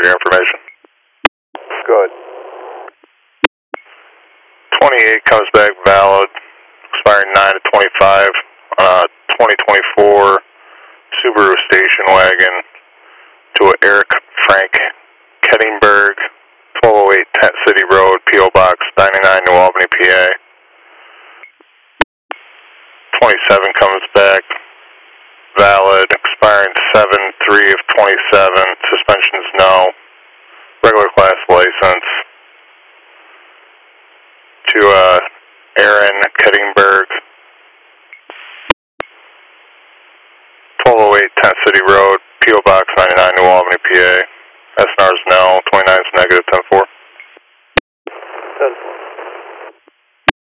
for your information. Good. 28 comes back valid, expiring 9 of 25, 2024 Subaru station wagon to a Eric Frank Kettingberg, 1208 Tent City Road, P.O. Box 99, New Albany, PA. 27 comes back valid, expiring 7/3 of 27, suspensions no, regular class license to Aaron Kettingberg, 1208 Tent City Road, P.O. Box 99, New Albany, PA. SNR's no, 29's negative, 10